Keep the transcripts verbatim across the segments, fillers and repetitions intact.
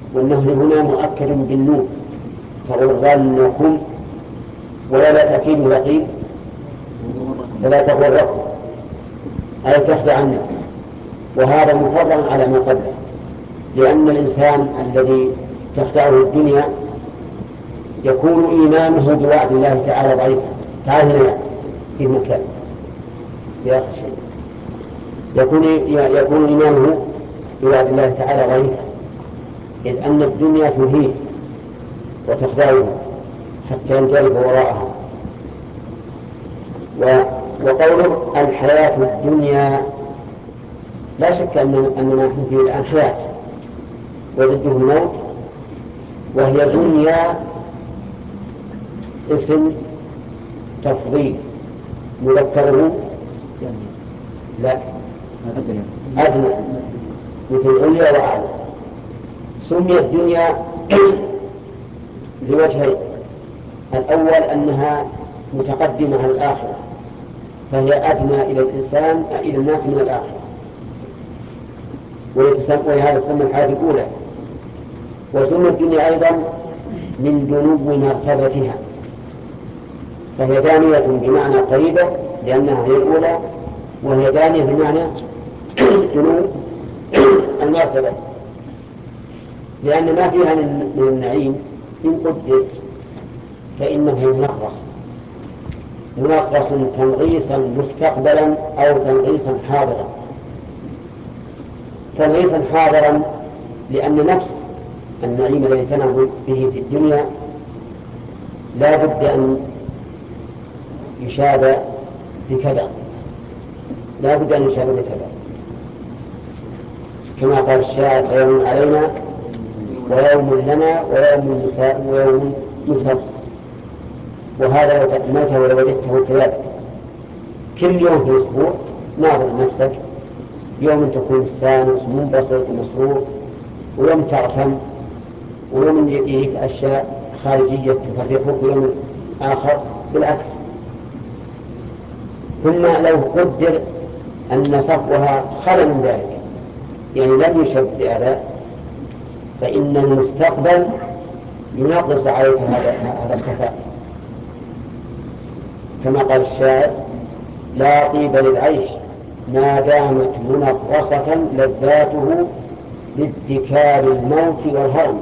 والنهي هنا مؤكد بالنون، فغرنكم، ولا تأكيد يقين فلا تغركم أي تخدعنكم، وهذا مفرع على ما قبله، لأن الإنسان الذي تخدعه الدنيا يكون إيمانه بوعد الله تعالى ضعيفا. تعال هنا في مكان يا أخي شيء. يكون يكون إيمانه بوعد الله تعالى ضعيفا، إذ أن الدنيا تلهيه وتخدعه حتى ينجرف وراءها. وقوله الحياة الدنيا، لا شك أننا نحن فيه الآن حياة وضده الموت، وهي دنيا اسم تفضيل مذكره لا أدنى مثل عليا وأعلى. سميت الدنيا لوجهين: الأول أنها متقدمة على الآخرة، فهي أدنى إلى الإنسان إلى الناس من الآخرة، ولهذا تسمى الحياة الأولى. وسميت الدنيا أيضا من دنو مرتبتها، فهي دانية بمعنى قريبة لأنها هي الأولى، وهي دانية بمعنى دنو المرتبة، لأن ما فيها من النعيم إن قدر فإنه منغص منغص تنغيصا مستقبلا أو تنغيصا حاضرا. تنغيصا حاضرا لأن نفس النعيم الذي تنعم به في الدنيا لا بد أن يشاب بكذا، لا بد أن يشاب بكذا، كما قال الشاعر: يوم علينا ويوم لنا ويوم نساء ويوم نسر. وهذا لو تأملته ولو وجدته كذلك كل يوم في الأسبوع ناظر نفسك، يوم تكون مستانس منبسط ومسرور، ويوم تغتم، ويوم يأتيك أشياء خارجية تفرحك، ويوم آخر بالعكس. ثم لو قدر أن صفوها خلا من ذلك، يعني لم يشب بأذى، فإن المستقبل ينقص عليك هذا الصفاء، كما قال الشاعر: لا طيب للعيش ما دامت منغصة لذاته بادكار الموت والهرم.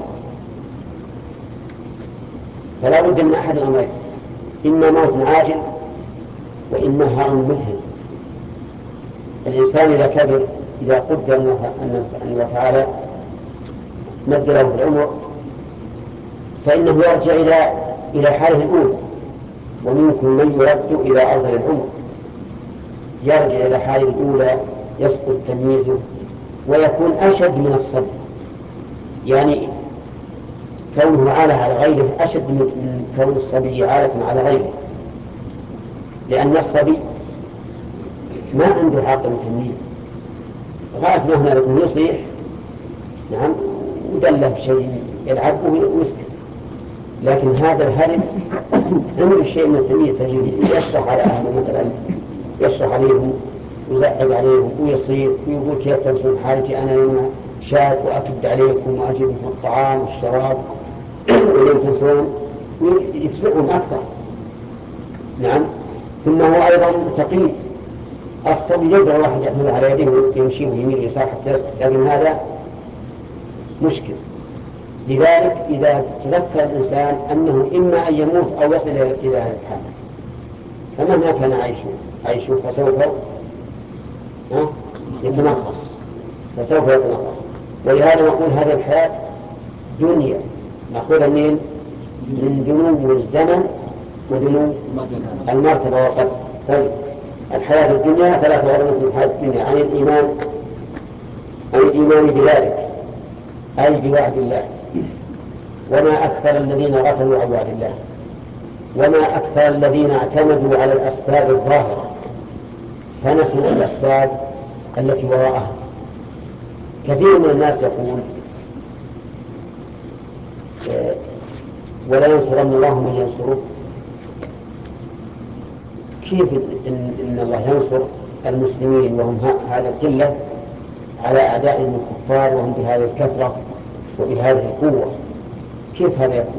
فلا بد من أحد الأمرين: إما موت عاجل وإما هرم مذهل. الإنسان إذا كبر، إذا قدر أن الله تعالى مد له في العمر، فإنه يرجع إلى إلى حاله الأولى. ومنكم من يرد إلى أرض العمر، يرجع إلى حاله الأولى، يسقط تمييزه ويكون أشد من الصبي. يعني كونه عالة على غيره أشد من كون الصبي عالة على غيره، لأن الصبي ما عنده عقل وتمييز، غاية ما هنا لكم يصيح نعم ودله بشيء يلعبه ويسكت. لكن هذا الهرم عنده شيء من التمييز، تجد يشرح على أهله مثلا، يشرح عليهم ويزعق عليهم ويصير ويقول: كيف تنسون حالتي أنا يوم شاب وأكد عليكم وأجيبكم الطعام والشراب ولم تنسون، ويفسئهم أكثر. نعم. ثم هو أيضا ثقيل، الصبي يقدر واحد يحمل على يده ويمشي يمين ويسار حتى يسكت، لكن هذا مشكل. لذلك إذا تذكر الإنسان أنه إما أن يموت أو يصل إلى هذا الحال، فمهما كان عيشه عيشه فسوف يتنقص فسوف يتنقص. ولهذا نقول هذه الحياة دنيا نأخذها من من دنو الزمن ودنو المرتبة والقدر. طيب، الحياة الدنيا ثلاث غرض في الحياة الدنيا: عن الإيمان عن الإيمان بذلك أي بوعد الله، وما أكثر الذين غفلوا عن وعد الله، وما أكثر الذين اعتمدوا على الأسباب الظاهرة فنسوا الأسباب التي وراءها. كثير من الناس يقول: ولا ينصرن الله من ينصره. كيف إن, إن الله ينصر المسلمين وهم هذه القلة على أعدائهم الكفار وهم بهذه الكثرة؟ وبهذه القوة، كيف هذا يكون؟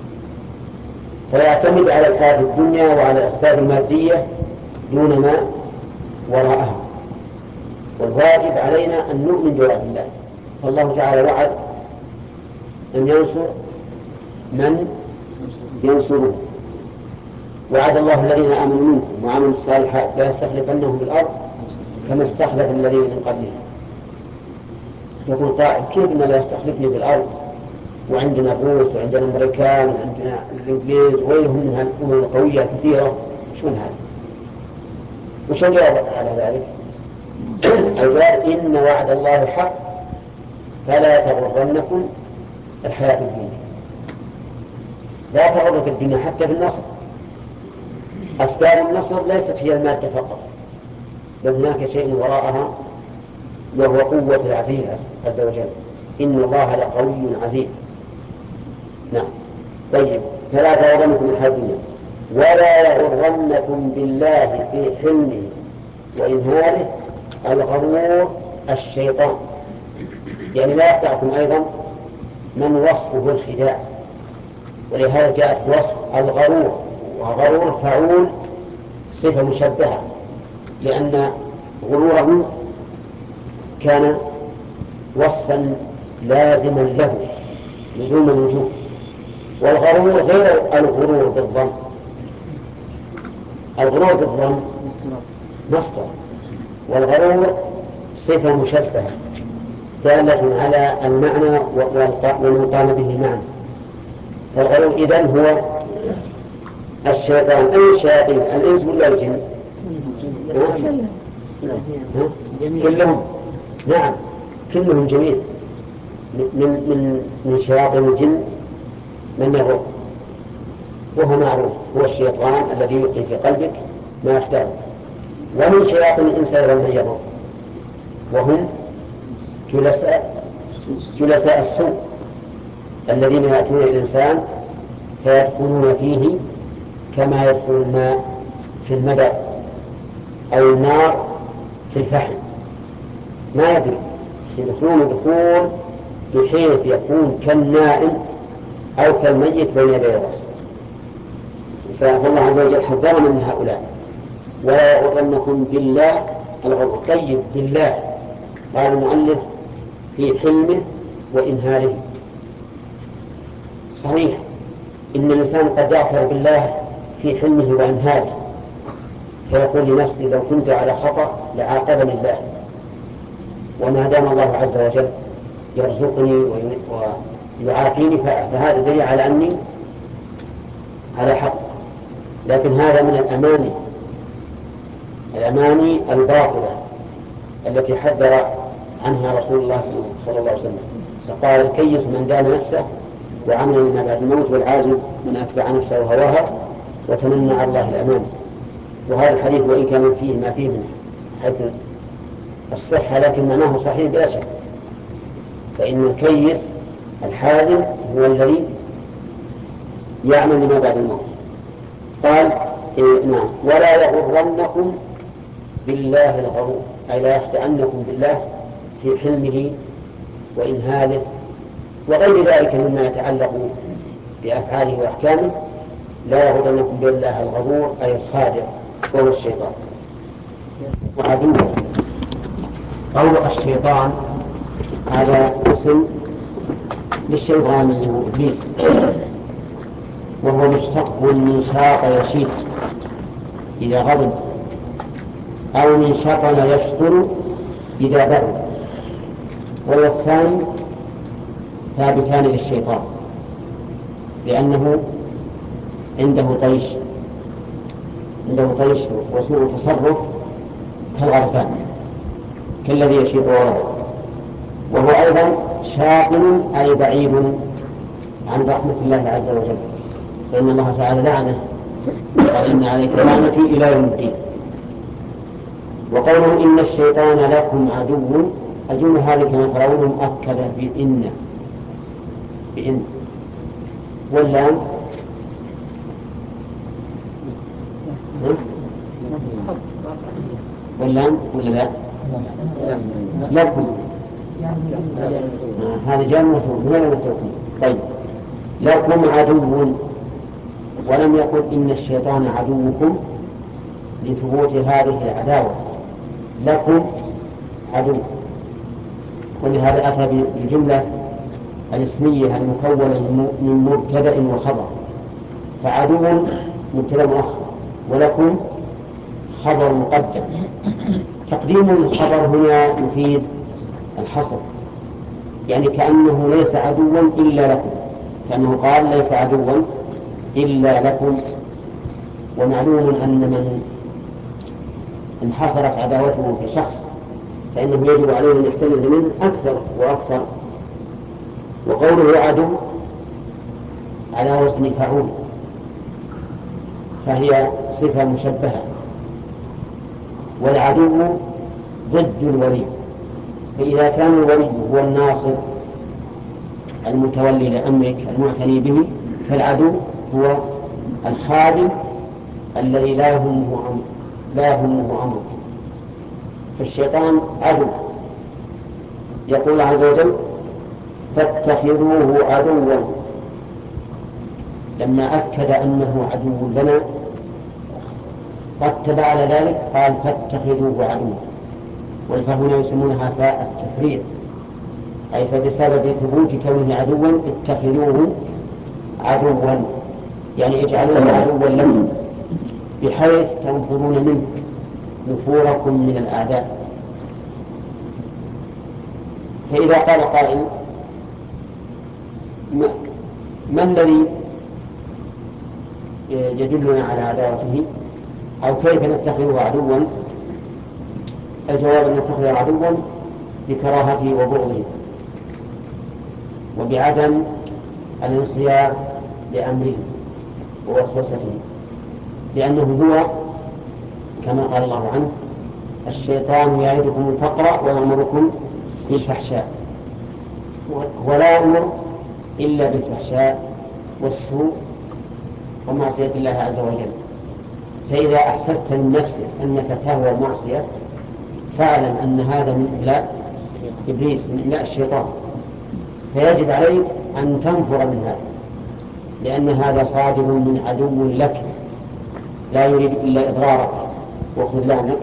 فيعتمد على الحياة الدنيا وعلى الأسباب المادية دون ما وراءها. والواجب علينا أن نؤمن بوعد الله. فالله تعالى وعد أن ينصر من ينصره. وعد الله الذين آمنوا منكم وعملوا الصالحات لا يستخلفنهم في الأرض كما استخلف الذين من قبلهم. يقول قائل كيف إن لا يستخلفني في الأرض وعندنا الروس وعندنا الأمريكان وعندنا الإنجليز وغيرهم من هالأمم القوية كثيرة، شو هذا؟ وش الجواب على ذلك؟ الجواب إن وعد الله حق فلا تغرنكم الحياة الدنيا. لا تغرك الدنيا حتى في النصر. أسباب النصر ليست هي المادة فقط، بل هناك شيء وراءها وهو قوة العزيز عز وجل. إن الله لقوي عزيز. نعم. طيب، فلا تغرنكم الحياة الدنيا ولا يغرنكم بالله في حلمه وإنهاره الغرور الشيطان. يعني لا يخدعكم أيضا من وصفه الخداع، ولهذا جاءت وصف الغرور، وغرور فعول صفة مشبهة، لأن غروره كان وصفا لازما له لزوم الوجود. والغرور غير الغرور بالظن. الغرور بالظن مصدر، والغرور صفة مشبهة دالة على المعنى والمقام به معنى. فالغرور إذن هو الشيطان. أي الشياطين؟ الإنس ولا الجن؟ كلهم. نعم، كلهم جميع. من من من شياطين الجن من يغر، وهو معروف، هو الشيطان الذي يلقي في قلبك ما يخدعه. ومن شياطين الإنس أيضا من يغر، وهم جلساء جلساء السوء الذين يأتون الإنسان فيدخلون فيه كما يدخل الماء في المدر أو النار في الفحم، ما يدري، يدخلون دخول بحيث يكون كالنائم أو كالميت بين يدي الرأس. فالله عز وجل حذرنا من هؤلاء. ولا يغرنكم بالله الغرور. طيب، بالله قال المؤلف في حلمه وإنهاره. صحيح إن الإنسان قد يغتر بالله في حلمه وإنهاره، فيقول لنفسه لو كنت على خطأ لعاقبني الله، وما دام الله عز وجل يرزقني ويعافيني فهذا دليل على أني على حق. لكن هذا من الأماني الأماني الباطلة التي حذر عنها رسول الله صلى الله عليه وسلم. فقال الكيس من دان نفسه وعمل لما بعد الموت، والعاجز من أتبع نفسه وهواها وتمنى على الله الأمان. وهذا الحديث وإن كان فيه ما فيه من حيث الصحة لكن معناه صحيح بلا شك. فإن الكيس الحازم هو الذي يعمل لما بعد الموت. قال إيه نعم. ولا يغرنكم بالله الغرور، أي لا يخدعنكم بالله في حلمه وإنهاله وغير ذلك مما يتعلق بأفعاله وأحكامه. لا يغرنكم بالله الغرور أي الخادع وهو الشيطان وعدوه. قول الشيطان هذا اسم للشيطان اللي هو إبليس، وهو مشتق من شاط يشيط إذا غضب، أو من شطن يشطر إذا بعد. والوصفان ثابتان للشيطان لأنه عنده طيش عنده طيش وسوء تصرف كالغرفان كالذي يشيط وراءه. وهو أيضا شاطن أي بعيد عن رحمة الله عز وجل، فإن الله تعالى لعنه قال إن عليك لعنتي إلى يوم الدين. وقوله إن الشيطان لكم عدو، الجملة هذه كما ترون مؤكدة بإن بإن واللام واللام ولا لا؟ لكم هذا جار مجرور من ولا التوكيد؟ طيب لكم عدو، ولم يقل إن الشيطان عدوكم لثبوت هذه العداوة، لكم عدو، ولهذا أتى بالجملة الاسمية المكونة من مبتدأ وخبر، فعدو مبتدأ مؤخر ولكم خبر مقدم. تقديم الخبر هنا يفيد الحصر، يعني كأنه ليس عدوا إلا لكم، كأنه قال ليس عدوا إلا لكم. ومعلوم أن من انحصرت عداوته في شخص فإنه يجب عليه أن يحتمل منه أكثر وأكثر. وقوله عدو على وزن فعول، فهي صفة مشبهة، والعدو ضد الولي، فإذا كان الولي هو الناصر المتولي لأمرك المعتني به، فالعدو هو الخادم الذي لا يهمه أمرك لا يهمه أمرك. فالشيطان عدو. يقول عز وجل فاتخذوه عدوا، لما أكد أنه عدو لنا رتب على ذلك قال فاتخذوه عدوا، والفهنا يسمونها فاء التفريع، أي فبسبب ثبوت كونه عدوا اتخذوه عدوا، يعني اجعلوه عدوا لكم بحيث تنفرون منه نفوركم من الأعداء. فإذا قال قائل ما الذي يدلنا على عداوته أو كيف نتخذه عدوا؟ الجواب أن نتخذه عدوا بكراهته وبغضه وبعدم الانصياع لأمره ووسوسته، لأنه هو كما قال الله عنه الشيطان يعدكم الفقر ويأمركم بالفحشاء، ولا أمر إلا بالفحشاء والسوء ومعصية الله عز وجل. فإذا أحسست من نفسك أنك تهوى المعصية فاعلم أن هذا من إملاء إبليس، من إملاء الشيطان، فيجب عليك أن تنفر من هذا، لأن هذا صادر من عدو لك لا يريد إلا إضرارك وخذلانك.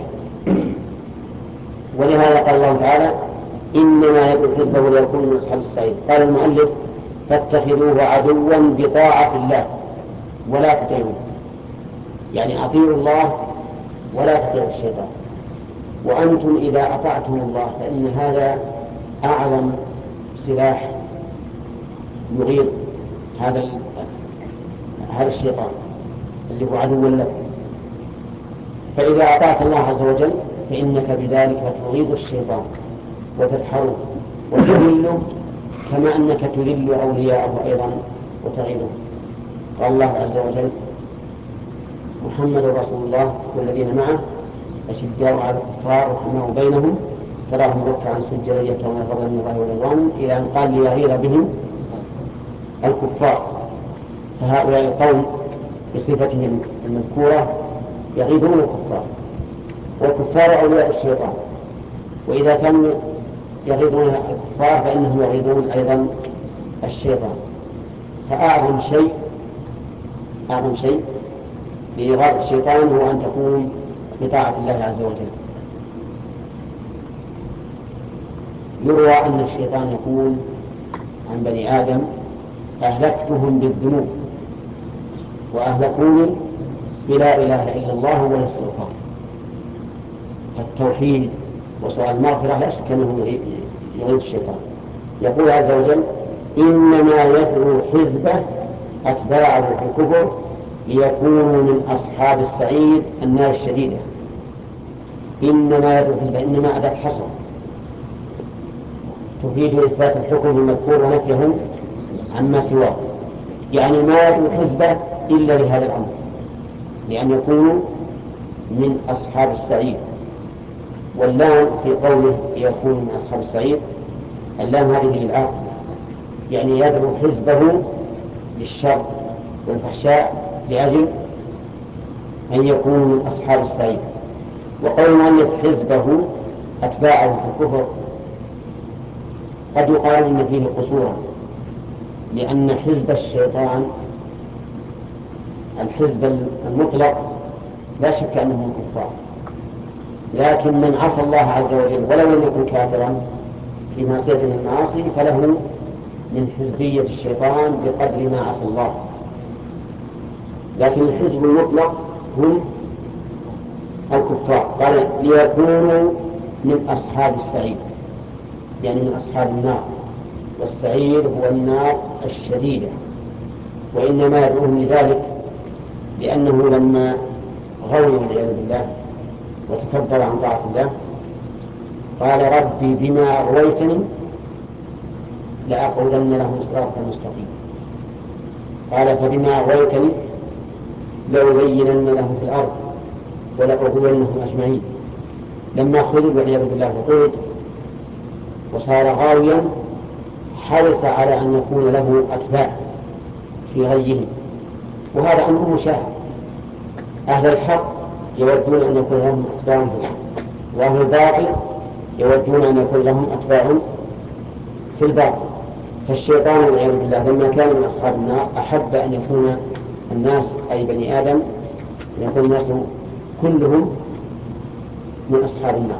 ولهذا قال الله تعالى إنما يدعو حزبه ليكون من أصحاب السعير. قال المؤلف فاتخذوه عدوا بطاعة الله ولا تطيعوه، يعني أطيعوا الله ولا تطيعوا الشيطان. وأنتم إذا أطعتم الله فإن هذا أعظم سلاح يغير هذا هذا الشيطان اللي هو عدو لك. فإذا أطعت الله عز وجل فإنك بذلك تغيظ الشيطان وتدحره وتذله كما أنك تذل أولياءه أيضا وتغيظه. قال الله عز وجل محمد رسول الله والذين معه أشداء على الكفار رحماء بينهم تراهم ركعا سجدا يبتغون فضلا من الله ورضوانه، إلى أن قال ليغير بهم الكفار. فهؤلاء القوم بصفتهم المذكورة يغيظون الكفار، والكفار أولياء الشيطان، وإذا كانوا يغيظون الكفار فإنهم يغيظون أيضا الشيطان. فأعظم شيء أعظم شيء لإغاظة الشيطان هو أن تكون بطاعة الله عز وجل. يروى أن الشيطان يقول عن بني آدم أهلكتهم بالذنوب وأهلكوني بلا إله إلا الله والاستغفار. التوحيد وسؤال المغفرة لا شك أنه يغيظ الشيطان. يقول عز وجل إنما يدعو حزبه أتباعه في الكفر ليكونوا من أصحاب السعير النار الشديدة. إنما يدعو حزبه، إنما أداة حصر تفيد إثبات الحكم المذكور ونفيه عما سواه، يعني ما يدعو حزبه إلا لهذا الأمر، لأن يكونوا من أصحاب السعير. واللام في قوله يكون من أصحاب السعير اللام هذه للعاقبة، يعني يدعو حزبه للشر والفحشاء لأجل أن يكونوا من أصحاب السعير. وقول المؤلف حزبه أتباعه في الكفر قد يقال إن فيه قصورا، لأن حزب الشيطان الحزب المطلق لا شك أنهم كفار، لكن من عصى الله عز وجل ولو لم يكن كافرا في معصية من المعاصي فله من حزبية الشيطان بقدر ما عصى الله. لكن الحزب المطلق هم الكفار، قال ليكونوا من أصحاب السعير، يعني من أصحاب النار، والسعير هو النار الشديدة، وإنما يدعوهم لذلك لأنه لما غوي والعياذ بالله وتكبر عن طاعة الله قال ربي بما أغويتني لأقعدن لهم صراطك المستقيم. قال فبما أغويتني لأزينن لهم في الأرض ولأغوينهم أجمعين. لما خذل والعياذ بالله وطرد وصار غاويا حرص على أن يكون له أتباع في غيهم، وهذا أمر مشاهد. أهل الحق يودون أن يكون لهم أتباع في الحق، وأهل الباطل يودون أن يكون لهم أتباع في الباطل. فالشيطان والعياذ بالله لما كان من أصحاب النار أحب أن يكون الناس أي بني آدم أن يكون الناس كلهم من أصحاب النار.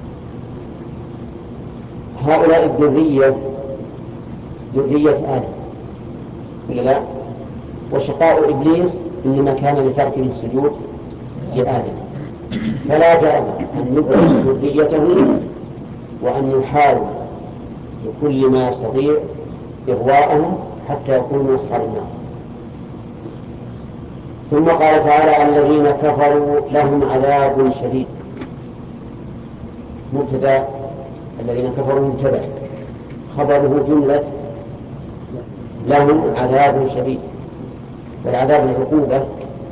هؤلاء الذرية ذرية آدم ولا لا؟ وشقاء إبليس إنما كان لترك السجود لآدم، فلا جرم أن يبرز ذريته وأن يحاول بكل ما يستطيع إغواءهم حتى يكونوا من أصحاب النار. ثم قال تعالى الذين كفروا لهم عذاب شديد. مبتدأ الذين كفروا مبتدأ، خبره جملة لهم عذاب شديد، والعذاب العقوبة،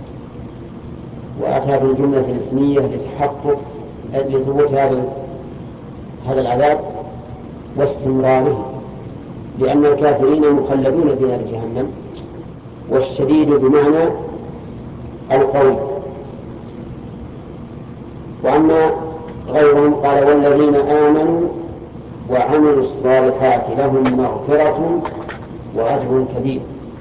وأتى بالجملة الاسمية لتحقق لثبوت هذا هذا العذاب واستمراره، لأن الكافرين مخلدون في نار جهنم، والشديد بمعنى القوي. وأما غيرهم قال والذين آمنوا وعملوا الصالحات لهم مغفرة وأجر كبير.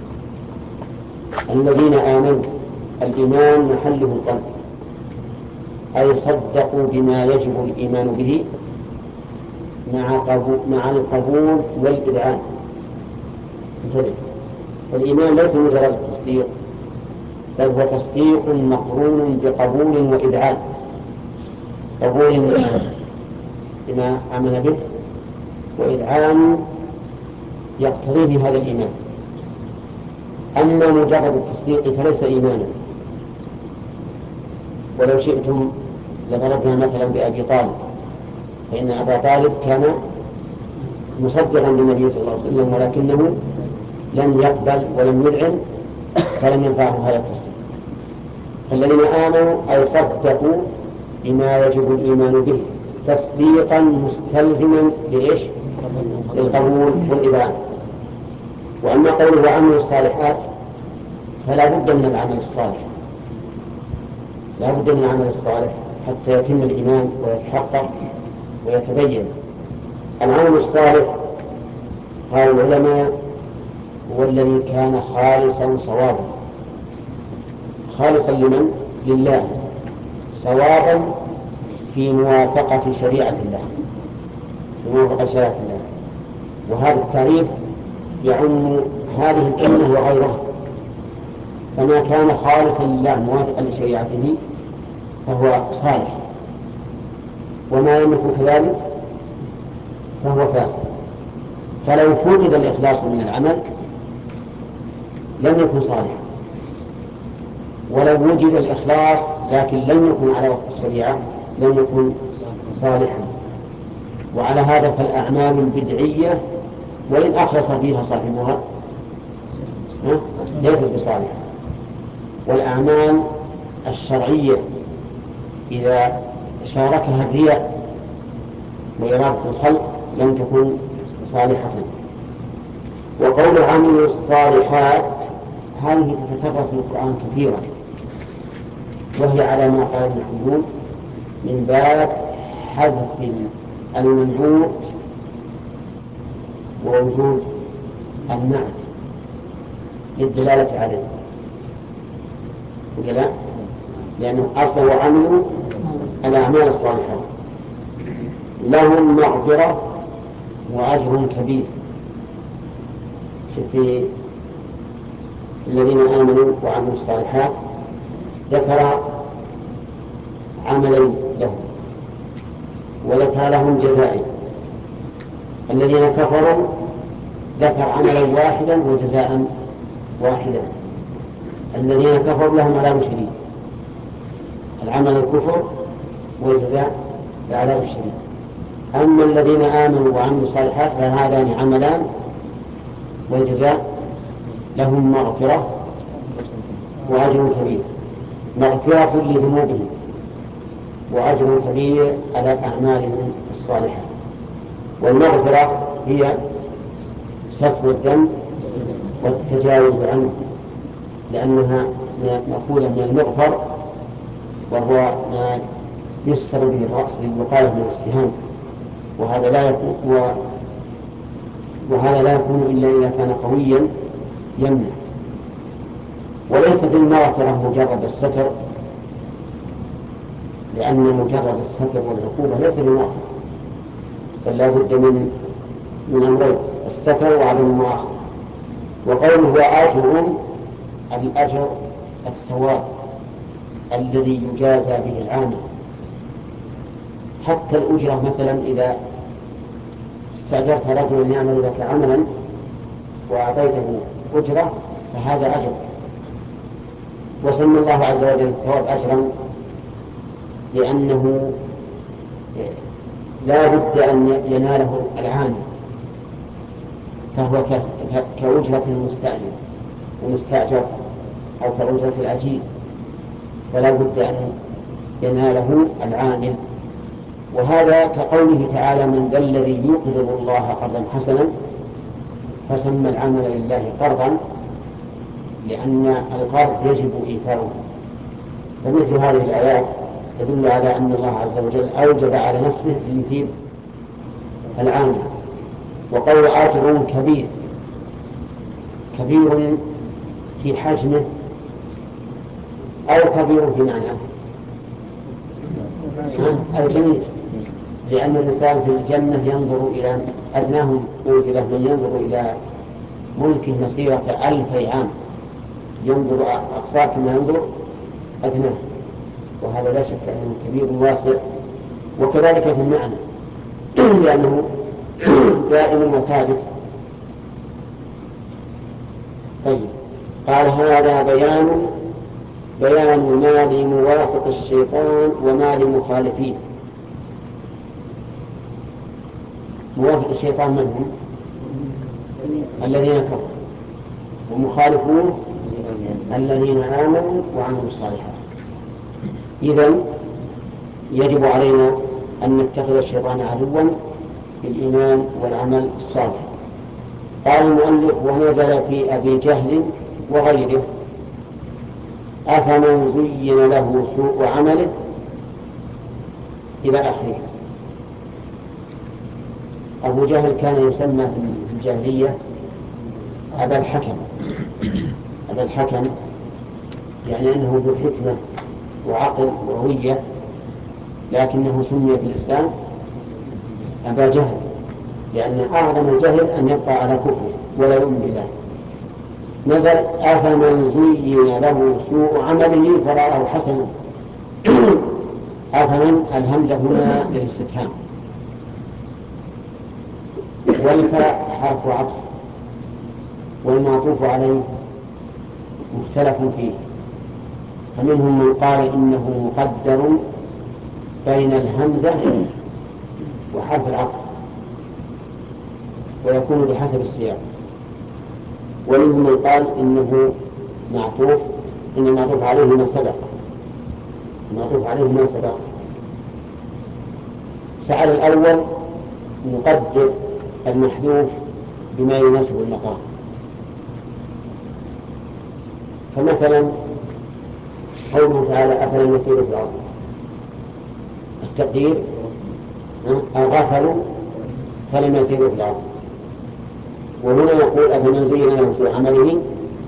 الذين آمنوا، الإيمان محله القلب، أي صدقوا بما يجب الإيمان به مع مع القبول والإذعان. انتبه، الإيمان ليس مجرد التصديق، بل هو تصديق مقرون بقبول وإذعان. قبول بما آمن به، وإذعان يقتضيه هذا الإيمان. أما مجرد التصديق فليس إيمانا. ولو شئتم لضربنا مثلا بأبي طالب، فإن أبا طالب كان مصدقا للنبي صلى الله عليه وسلم ولكنه لم يقبل ولم يذعن فلم ينفعه هذا التصديق. فالذين آمنوا أي صدقوا بما يجب الإيمان به تصديقا مستلزما لإيش؟ للقبول والإذعان. وأما قوله وعملوا الصالحات فلا بد من العمل الصالح، لا بد من العمل الصالح حتى يتم الإيمان ويتحقق ويتبين. العمل الصالح قال العلماء هو الذي كان خالصا صوابا. خالصا لمن؟ لله، صوابا في موافقة شريعة الله، في موافقة شريعة الله. وهذا التعريف يعم هذه الأمة وغيرها، فما كان خالصا لله موافقا لشريعته فهو صالح، وما لم يكن كذلك فهو فاسد. فلو فقد الإخلاص من العمل لم يكن صالحا، ولو وجد الإخلاص لكن لم يكن على وفق الشريعة لم يكن صالحا. وعلى هذا فالأعمال البدعية وإن أخلص فيها صاحبها ليست بصالحة، والأعمال الشرعية إذا شاركها الرياء وإرادة الخلق لم تكن صالحة. وقول عملوا الصالحات هذه تتكرر في القرآن كثيرا، وهي على ما قال النحويون من باب حذف المنعوت ووجود النعت للدلالة عليه ولا؟ لأنه أصل وعملوا الأعمال الصالحة لهم مغفرة وأجر كبير. في الذين آمنوا وعملوا الصالحات ذكر عملين لهم وذكر لهم جزائين. الذين كفروا ذكر عملا واحدا وجزاء واحدا. الذين كفروا لهم عذاب شديد، العمل الكفر والجزاء العذاب الشديد. أما الذين آمنوا وعملوا الصالحات فهذان عملان والجزاء لهم مغفرة وأجر كبير، مغفرة لذنوبهم وأجر كبير على أعمالهم الصالحة. والمغفرة هي ستر الذنب والتجاوز عنه، لأنها مأخوذة من المغفر وهو ما يسر به الرأس للوقاية من السهام، وهذا لا يكون وهذا لا يكون إلا إذا كان قويا يمنع. وليست المغفرة مجرد الستر، لأن مجرد الستر والعقوبة ليس بمغفرة، بل لا بد من من أمرين: الستر وعدم المؤاخذة. وقوله هو أجر، الأجر الثواب الذي يجازى به العامل. حتى الأجرة مثلا إذا استأجرت رجلا يعمل لك عملا وأعطيته أجرة فهذا أجر، وسمى الله عز وجل الثواب أجرا لأنه لا بد أن يناله العامل، فهو كأجرة المستأجر المستأجر أو كأجرة الأجير، فلا بد أن يناله العامل. وهذا كقوله تعالى: من ذا الذي يقرض الله قرضا حسنا، فسمى العمل لله قرضا لأن القرض يجب إيفاؤه. فمثل هذه الآيات تدل على أن الله عز وجل أوجب على نفسه أن يثيب العامل. وقول أجر كبير، كبير في حجمه أو كبير في معناه الجميع، لأن الإنسان في الجنة ينظر إلى أدناهم أوجبه من ينظر إلى ملكه مسيرة ألف عام، ينظر أقصاه كما ينظر أدناه، وهذا لا شك أنه كبير واسع. وكذلك في المعنى لأنه دائم وثابت. طيب، قال: هذا بيان بيان ما لموافق الشيطان وما لمخالفيه. موافق الشيطان من هم؟ الذين كفروا، ومخالفوه الذين آمنوا وعملوا الصالحات. إذن يجب علينا أن نتخذ الشيطان عدوا بالإيمان والعمل الصالح. قال المؤلف: ونزل في أبي جهل وغيره، أفمن زين له سوء عمله إلى آخره. أبو جهل كان يسمى في الجاهلية أبا الحكم. أبا الحكم يعني أنه ذو حكمة وعقل وروية، لكنه سمي في الإسلام أبا جهل، لأن أعظم الجهل أن يبقى على كفره ولا يؤمن بالله. نزل: أفمن زين له سوء عمله فرآه حسنا. أفمن الهمزة هنا للاستفهام، والفاء حرف عطف، والمعطوف عليه مختلف فيه، فمنهم من قال إنه مقدر بين الهمزة وحرف العطف ويكون بحسب السياق، ومنهم من قال إنه معطوف إن المعطوف عليه ما سبق المعطوف عليه ما سبق. فعلى الأول نقدر المحذوف بما يناسب المقام. فمثلا قوله تعالى: أفلم يسيروا في الأرض، التقدير أغفلوا فلم يسيروا في الأرض. وهنا يقول أفمن زين له سوء عمله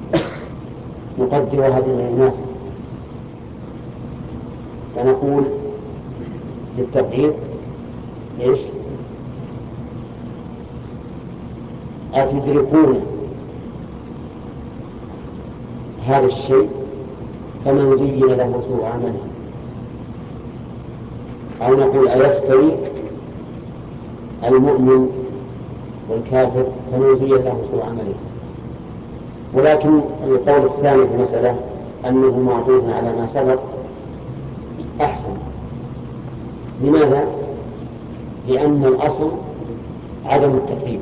نقدر هذه الناس، فنقول للتقدير إيش؟ أتدركون هذا الشيء فمن زين له سوء عمله، أو نقول أيستوي المؤمن والكافر فمن زين له سوء عمله. ولكن القول الثاني في المسألة أنه معطوف على ما سبق أحسن. لماذا؟ لأن الأصل عدم التقدير،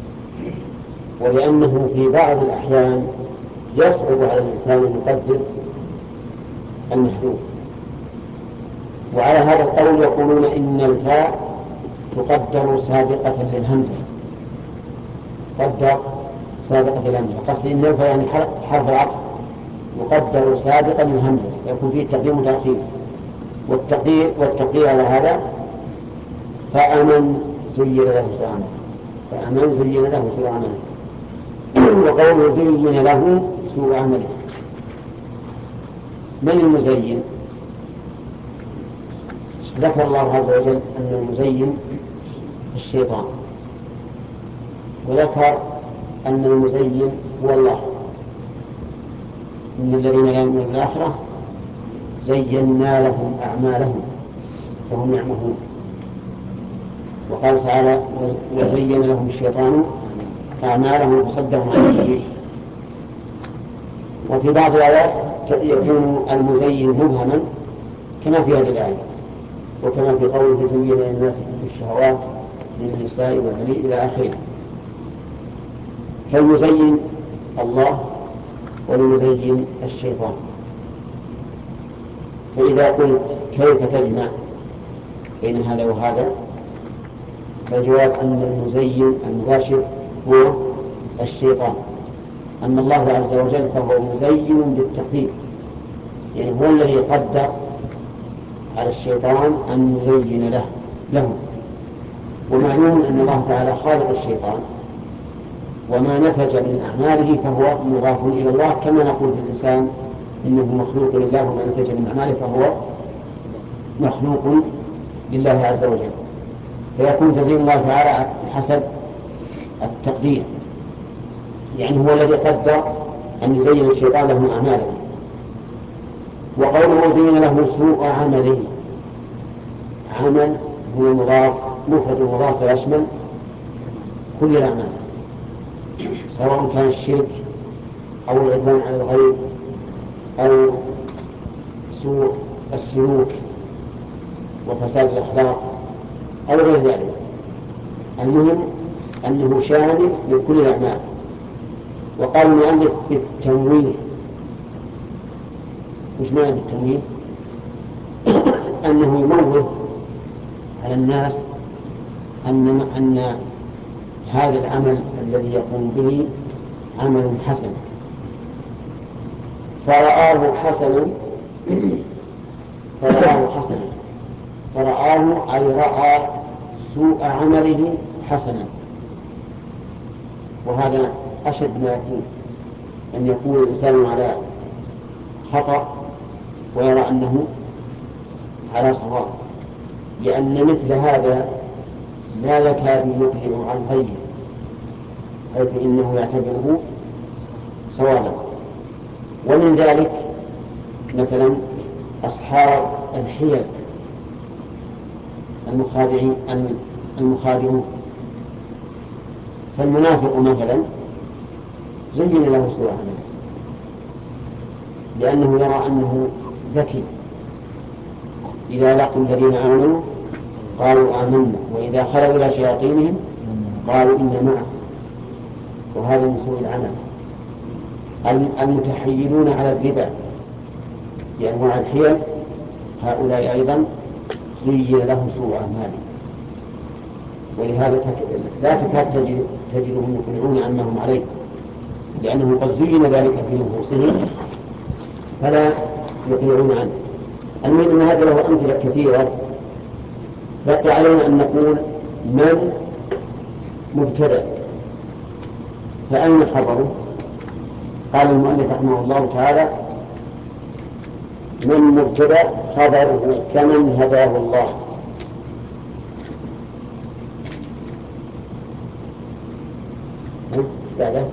ولأنه في بعض الأحيان يصعب على الإنسان أن يقدر المحذوف. وعلى هذا القول يقولون إن الفاء تقدر سابقة للهمزة، تقدر سابقة للهمزة، قصدي إن الفاء يعني حرف العطف يقدر سابقا للهمزة، يكون فيه تقديم وتأخير. والتقدير والتقدير على هذا فأمن زين له سوء عمله، فأمن زين له سوء عمله. وقوله زين له سوء عمله، من المزين؟ ذكر الله عز وجل أن المزين الشيطان، وذكر أن المزين هو الله. إن الذين لا يؤمنون بالآخرة زينا لهم أعمالهم فهم يعمهون. وقال تعالى وزين لهم الشيطان أعمالهم فصدهم عن السبيل. وفي بعض الآيات يكون المزين مبهما كما في هذه الآية، وكما في قوله زين للناس بالشهوات من النساء والبنين إلى آخره. فالمزين الله والمزين الشيطان. فإذا قلت كيف تجمع بين هذا وهذا، فالجواب أن المزين المباشر هو الشيطان، أما الله عز وجل فهو مزين بالتقدير، يعني هو الذي قدر على الشيطان أن يزين له له ومعلوم أن الله تعالى خالق الشيطان، وما نتج من أعماله فهو مضاف إلى الله، كما نقول في الإنسان إنه مخلوق لله، وما نتج من أعماله فهو مخلوق لله عز وجل. فيكون تزيين الله تعالى حسب التقدير، يعني هو الذي قدر أن يزين الشيطان له أعماله. وقوله زين له سوء عمله، عمل هو مضاف مفرد مضاف يشمل كل الأعمال، سواء كان الشرك أو العدوان على الغير أو سوء السلوك وفساد الأخلاق أو غير ذلك. المهم أنه شامل لكل الأعمال. وقال المؤلف بالتنويه. وش معنى بالتنويه؟ أنه ينوه على الناس أن أن هذا العمل الذي يقوم به عمل حسن، فرآه حسنا فرآه حسنا فرآه أي رأى سوء عمله حسنا. وهذا أشد ما يكون، أن يكون الإنسان على خطأ ويرى أنه على صواب، لأن مثل هذا لا يكاد يقلع عن غيره، حيث إنه يعتبره صوابا. ومن ذلك مثلا أصحاب الحيل المخادعين المخادعون. فالمنافق مثلا زين له سوء عمله، لأنه يرى أنه ذكي، إذا لقوا الذين آمنوا قالوا آمنا وإذا خلوا إلى شياطينهم قالوا إنا معكم، وهذا من سوء العمل. المتحيلون على الربا بأنواع الحيل هؤلاء أيضا زين لهم سوء أعمالهم، ولهذا لا تكاد تجدهم يقنعون عما هم عليه، لأنه قد زين ذلك في نفوسهم فلا يقنعون عنه. المهم أن هذا له أمثلة كثيرة. بقي علينا أن نقول من مبتدأ فأين خبره؟ قال المؤلف رحمه الله تعالى: من مبتدأ خبره كمن هداه الله. لا لا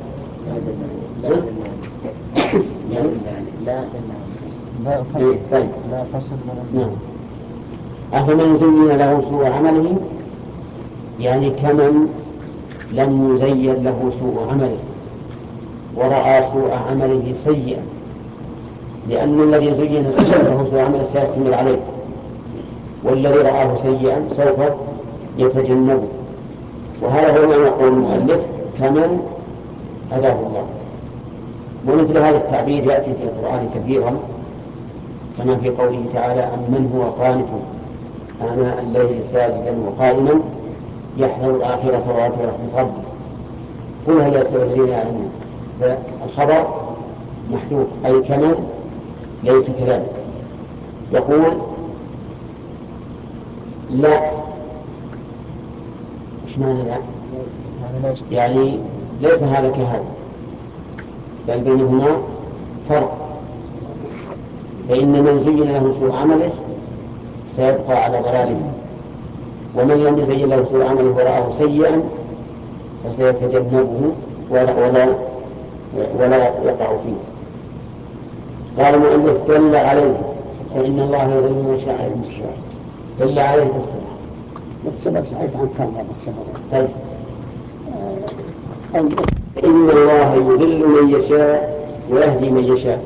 لا لا لا فصل نعم. أفمن زين له سوء عمله، يعني كمن لم يزين له سوء عمله ورأى سوء عمله سيئا، لأن الذي زين له سوء عمله سيستمر عليه، والذي رآه سيئا سوف يتجنبه. وهذا هو ما يقول المؤلف: كمن هداه الله. ومثل هذا التعبير يأتي في القرآن كثيرا، كما في قوله تعالى: أمن هو قانت آناء الليل ساجدا وقائما يحذر الآخرة ويرجو رحمة ربه قل هل يستوي الذين يعلمون. الخبر محذوف، أي كمن ليس كذلك. يقول: لا. إيش معنى لا؟ يعني ليس هذا كهذا، بل بينهما فرق. فإن من زين له سوء عمله سيبقى على ضلاله، ومن لم يزين له سوء عمله ورآه سيئا فسيتجنبه ولا, ولا, ولا يقع فيه. قال المؤلف: دل عليه، فإن الله يضل من يشاء على المسلمين. دل عليه بالصلاة والسبب سألت عن كرم السبب. طيب. فإن الله يضل من يشاء ويهدي من يشاء.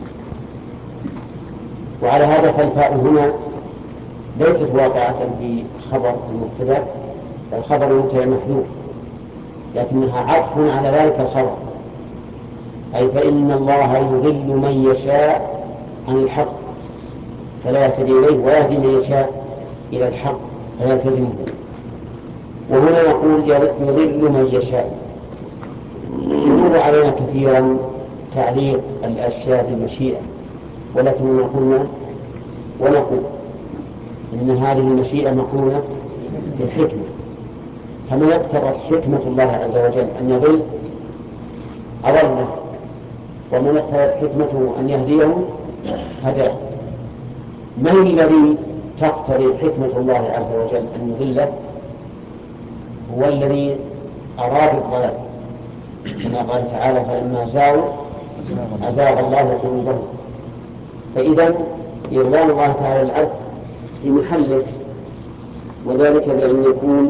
وعلى هذا فالفاء هنا ليست واقعة في خبر المبتدأ، الخبر المبتدأ محذوف، لكنها عطف على ذلك الخبر، أي فإن الله يضل من يشاء عن الحق فلا يهتدي إليه، ويهدي من يشاء إلى الحق فيلتزمه. وهنا نقول يضل من يشاء. يمر علينا كثيرا تعليق الأشياء بالمشيئة، ولكننا قلنا ونقول إن هذه المشيئة مقرونة بالحكمة، فما اقتضت حكمة الله عز وجل أن يضل أضله، ومن اقتضت حكمته أن يهديه هداه. من الذي تقتضي حكمة الله عز وجل أن يضله؟ هو الذي أراد الضلال، كما قال تعالى: فلما زاغوا أزاغ الله قلوبهم. فإذا إرضاء الله تعالى العبد في محله، وذلك بأن يكون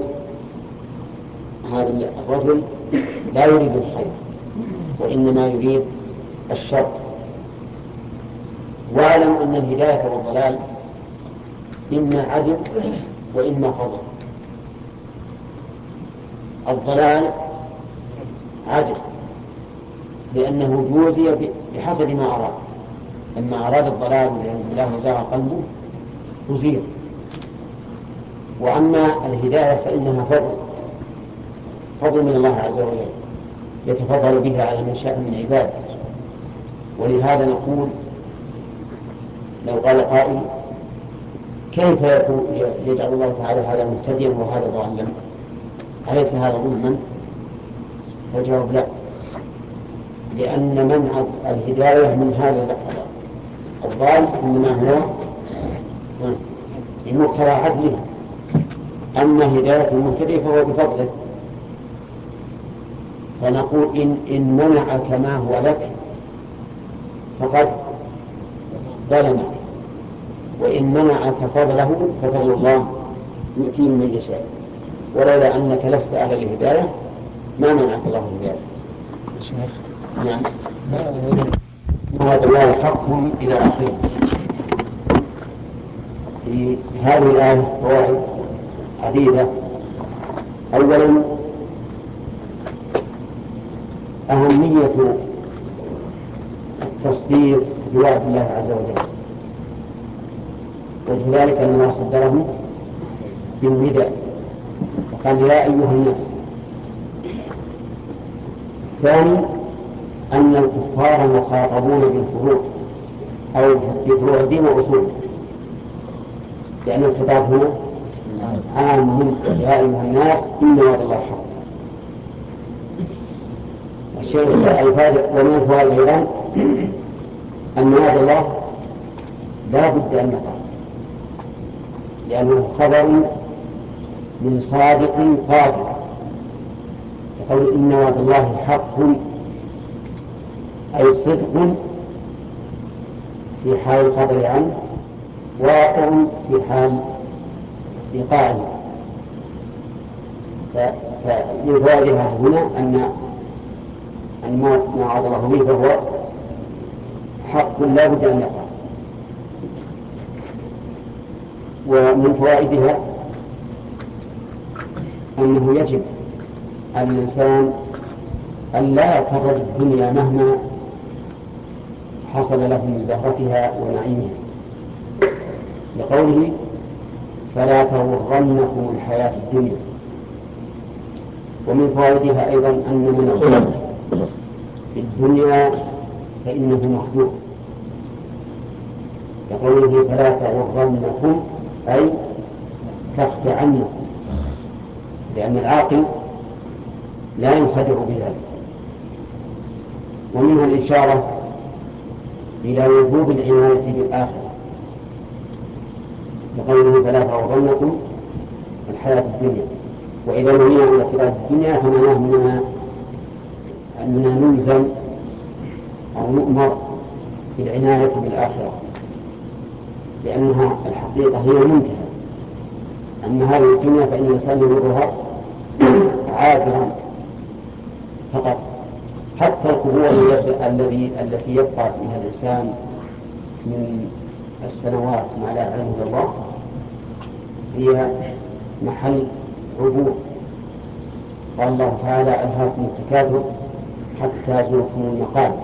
هذا الرجل لا يريد الخير وإنما يريد الشر. واعلم أن الهداية والضلال إما عدل وإما فضل. الضلال عدل لأنه جوزي بحسب ما أراد، لما أراد الضلال له زاغ قلبه أزيل. وأما الهداية فإنها فضل فضل من الله عز وجل يتفضل بها على من شاء من عباده. ولهذا نقول: لو قال قائل: كيف يجعل الله تعالى هذا مهتديا وهذا ضالا؟ أليس هذا ظلما؟ فالجواب: لا، لأن منع الهداية من هذا الضال إنما هو بمقتضى عدله، أما هداية المهتدي فهو بفضله. فنقول: إن, إن منعك ما هو لك فقد ظلمك، وإن منعك فضله ففضل الله يؤتيه من يشاء. ولولا أنك لست أهل الهداية ما منعك الله الهداية. نعم. هذا الله حقهم إلى آخره. في هذه الآية فوائد عديدة. أولا أهمية التصديق بوعد الله عز وجل، وذلك أنه صدره بالنداء وقال: يا أيها الناس. ثاني أن الكفار مخاطبون بالفروع أو بفروع الدين وأصوله، لأن الخطاب هنا عام: يا أيها الناس إن وعد الله حق. الشيء الفائدة ومن الفوائد أيضا أن وعد الله لا بد أن يقع، لأنه خبر من صادق قادر، يقول إن وعد الله حق، أي صدق في حال الخبر عنه، واقع في حال إيقاعه. فمن فوائدها هنا أن أن ما وعد الله به فهو حق لا بد أن يقع. ومن فوائدها أنه يجب على الإنسان أن لا يغتر بالدنيا مهما حصل له من زهرتها ونعيمها، لقوله فلا تغرنكم الحياة الدنيا. ومن فوائدها أيضا أن من الغنى في الدنيا فإنه مخدوع، لقوله فلا تغرنكم أي تخدعنكم، لأن العاقل لا ينخدع بذلك. ومنها الإشارة إلى وجوب العناية بالآخرة، لقوله فلا تغرنكم الحياة الدنيا. وإذا نهينا عن الحياة الدنيا فمعناه أننا أننا نلزم أو نؤمر بالعناية بالآخرة، لأنها الحقيقة هي المنتهى. أما هذه الدنيا فإن الإنسان يمرها عابرا فقط. حتى القبور الذي التي يبقى فيها الإنسان من السنوات ما لا يعلمه الله هي محل عبور. قال الله تعالى ألهاكم التكاثر حتى زرتم المقابر.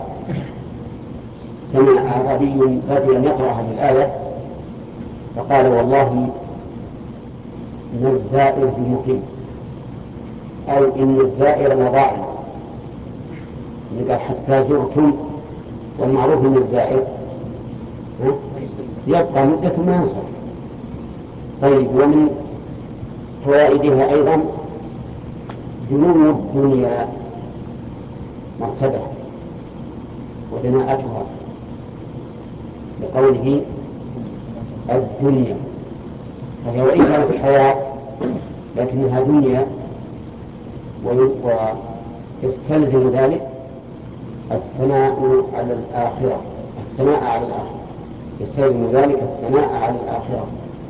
سمع أعرابي رجلا يقرأ هذه الآية فقال والله إن الزائر بمقيم، أو إن الزائر مضاعف. قال حتى زرتم، والمعروف من الزائر يبقى مدة ما ينصرف. طيب، ومن فوائدها أيضا دنو الدنيا مرتبة ودناءتها، لقوله الدنيا، فهي وإن كانت الحياة لكنها دنيا، ويستلزم ذلك الثناء على الآخرة الثناء على الآخرة يستلزم ذلك الثناء على الآخرة،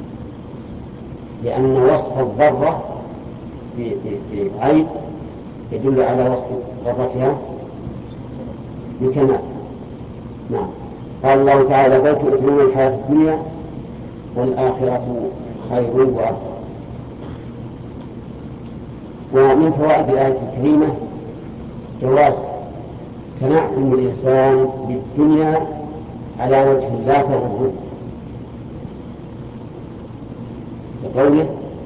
لأن وصف الضرة بعيب يدل على وصف ضرتها بكمال. نعم. قال الله تعالى بل تؤثرون الحياة الدنيا والآخرة خير وأبقى. ومن فوائد الآية الكريمة جواز تنعم الإنسان بالدنيا على وجه لا تغره، لقوله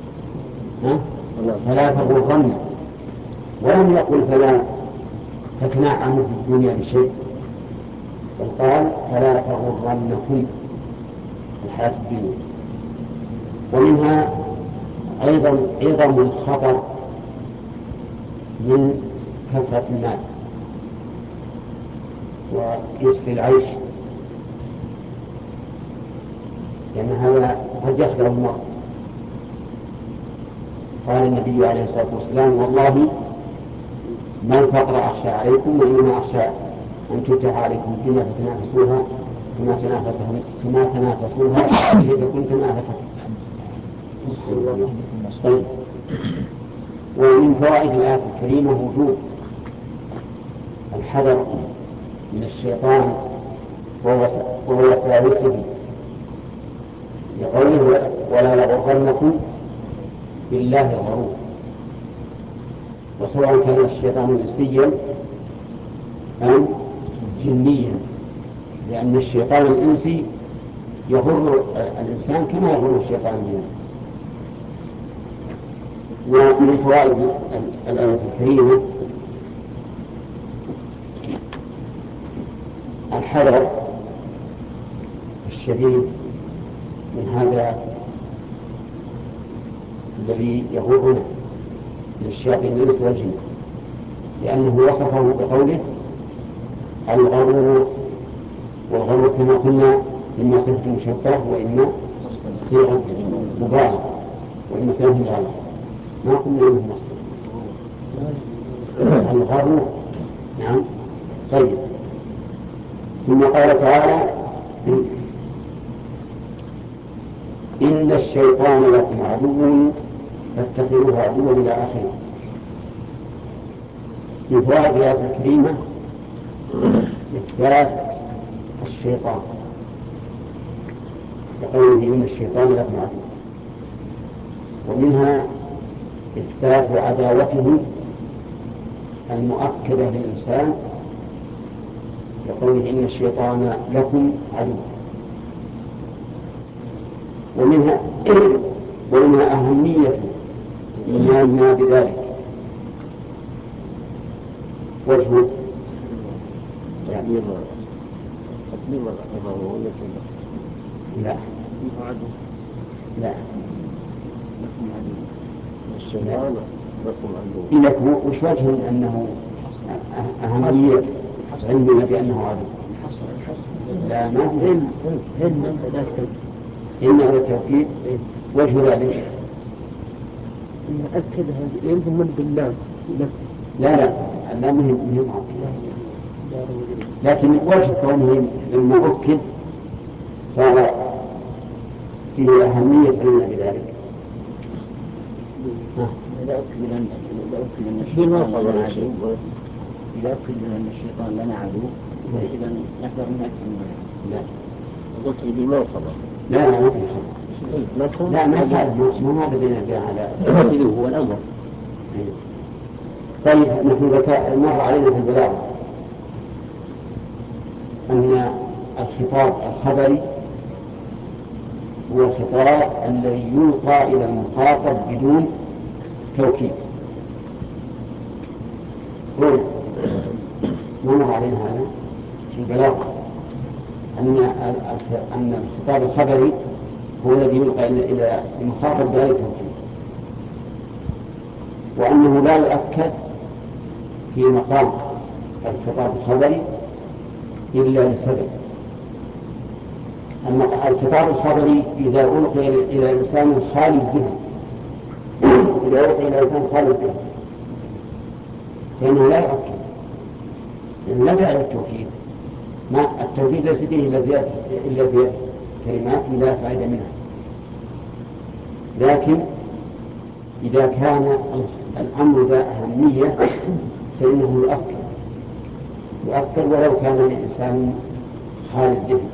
فلا تغرن، ولم يقل فلا تتنعم في الدنيا بشيء، بل قال فلا تغرنكم الحياة الدنيا. ومنها أيضا عظم الخطر من كثرة المال ويسر العيش، لأن هذا قد يخدع المرء. قال النبي عليه الصلاة والسلام والله ما الفقر أخشى عليكم وإنما أخشى أن تفتح عليكم الدنيا فتنافسوها كما تنافسهم كما تنافسوها إذا كنتم أهل فتح. ومن فوائد الآية الكريمة وجوب الحذر من الشيطان ووساوسه، لقوله ولا يغرنكم بالله الغرور. وسواء كان الشيطان إنسيا أم جنيا، لأن الشيطان الإنسي يغر الإنسان كما يغر الشيطان الجني. ومن فوائد الآية الكريمة الحذر الشديد من هذا الذي يغرنا من الشياطين الإنس والجن، لأنه وصفه بقوله الغرور، والغرور كما قلنا إما صفة مشبهة وإما صيغة مبالغة وإما صيغة مبالغة، ما قلنا إنه مصدر الغرور. نعم. طيب، ثم قال تعالى إن الشيطان لكم عدو فاتخذوه عدوا إلى آخره. في فوائد الآية الكريمة إثبات الشيطان بقوله إن الشيطان لكم عدو، ومنها إثبات عداوته المؤكدة للإنسان بقوله إن الشيطان لكم عدو. ومنها ومنها أهمية إيماننا بذلك. وجهه تقديم تقديم الرغبة لا لا لكم عدو الشيطان لكم عدو. لك وش وجه أنه أهمية علمنا بأنه عدو؟ لا ما في إن هذا التوكيد. وجه ذلك نأكد هذا يلزم من بالله. لا لا لا مهم مهم لكن وجه كونه المؤكد صار فيه أهمية علمنا بذلك. إذا أكد لنا إذا أكد أن الشيطان لنا عدو إذا أكد أن الشيطان لنا عدو إذا نقدر نأكد منه. لا قلت لي ما خبر. لا لا ما في خبر. لا ما هذا ما هذا بين على هو الأمر. طيب، نحن مر علينا في البلاغة أن الخطاب الخبري هو الخطاب الذي يلقى إلى المخاطب بدون توكيد. قول مر علينا هذا في البلاغة أن أن الخطاب الخبري هو الذي يلقى إلى المخاطب بغير توكيد، وأنه لا يؤكد في مقام الخطاب الخبري إلا لسبب. الخطاب الخبري إذا ألقي إلى إنسان خالي الذهن إذا ألقي إلى إنسان خالي الذهن فإنه لا يؤكد، لأنه لا داعي للتوكيد. ما التوكيد ليس فيه إلا زيادة إلا زيادة كلمات لا فائدة منها. لكن إذا كان الأمر ذا أهمية فإنه يؤكد يؤكد ولو كان الإنسان خالي الذهن.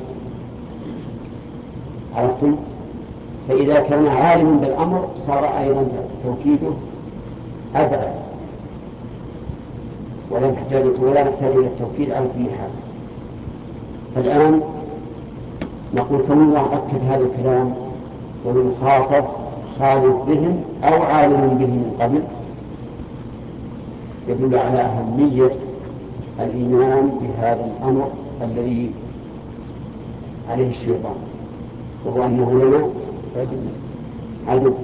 عرفتم؟ فإذا كان عالما بالأمر صار أيضا توكيده أبعد، ولا نحتاج ولا نحتاج إلى التوكيد على كل حال. الآن نقول كم الله أكد هذا الكلام والمخاطب خالي الذهن أو عالم به من قبل، يدل على أهمية الإيمان بهذا الأمر الذي عليه الشيطان، وهو أنه لنا عدو.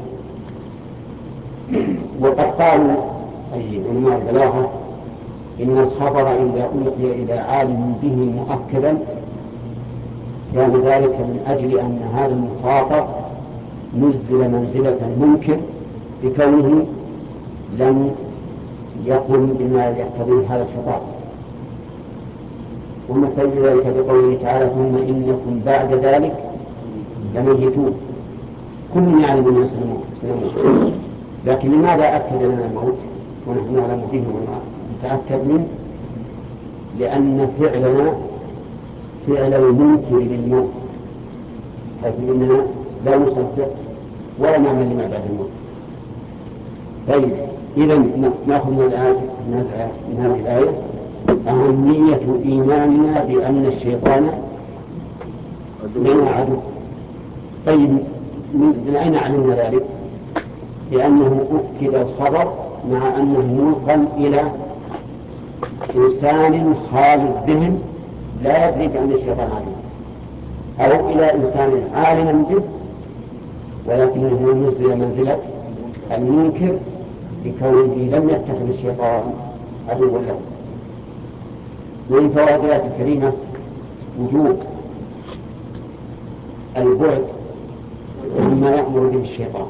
وقد قالوا أي علماء البلاغة إن الخبر إذا ألقي إلى عالم به مؤكدا كان ذلك من أجل أن هذا المخاطب نزل منزلة المنكر بكونه لم يقم بما يقتضيه هذا الخطاب. ومثل ذلك بقوله تعالى ثم إنكم بعد ذلك لميتون. كل يعلم الناس سنموت، لكن لماذا أكد لنا الموت ونحن نعلم به ونتأكد منه؟ لأن فعلنا فعل المنكر للموت، حيث إننا لا نصدق ولا نعمل لما بعد الموت. طيب، إذن نأخذ من الآية من هذه الآية أهمية إيماننا بأن الشيطان لنا عدو. طيب، من أين علمنا ذلك؟ لأنه أكد الخبر مع أنه ملقى إلى إنسان خالي الذهن لا يدري بأن الشيطان عدو، أو إلى إنسان عالم به ولكنه نزل منزلة المنكر بكونه لم يتخذ الشيطان عدوا له. ومن فوائد الآية الكريمة وجوب البعد مما يأمر به الشيطان،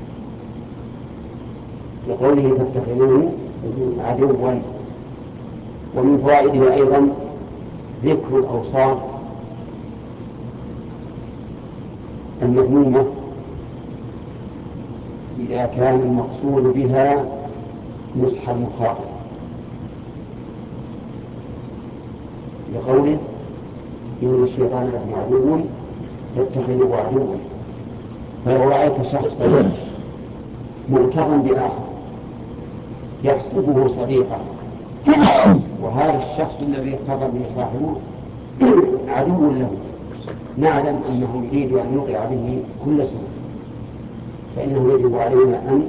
لقوله فاتخذوه عدوا. ومن فوائده أيضا ذكر الأوصاف المذمومة إذا كان المقصود بها نصح المخاطب، لقوله إن الشيطان لكم عدو فاتخذوه عدوا. فلو رأيت شخصا مغترا بآخر يحسبه صديقا، وهذا الشخص الذي اغتر به صاحبه عدو له، نعلم أنه يريد أن يوقع به كل سوء، فإنه يجب علينا أن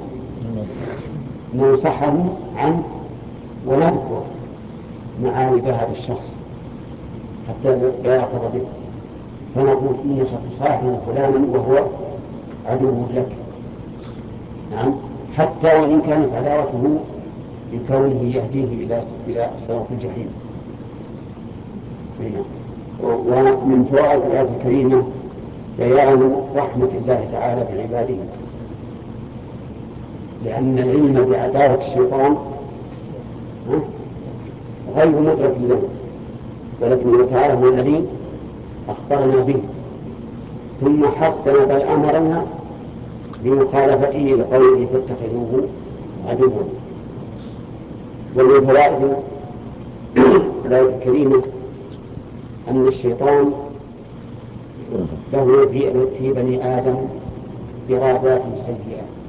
ننصحه عنه ونذكر معايب هذا الشخص حتى لا يغتر به، فنقول إنك تصاحب فلانا وهو عدو لك. نعم، حتى وإن كانت عداوته بكونه يهديه إلى إلى صراط الجحيم. ومن فوائد الآية الكريمة بيان رحمة الله تعالى بعباده، لأن العلم بعداوة الشيطان غير مدرك له، ولكن تعالى هو الذي أخبرنا به، ثم حثنا بل أمرنا بمخالفته لقوله فاتخذوه عدوا. ومن فوائد الآية الكريمة أن الشيطان له في بني آدم إرادات سيئة،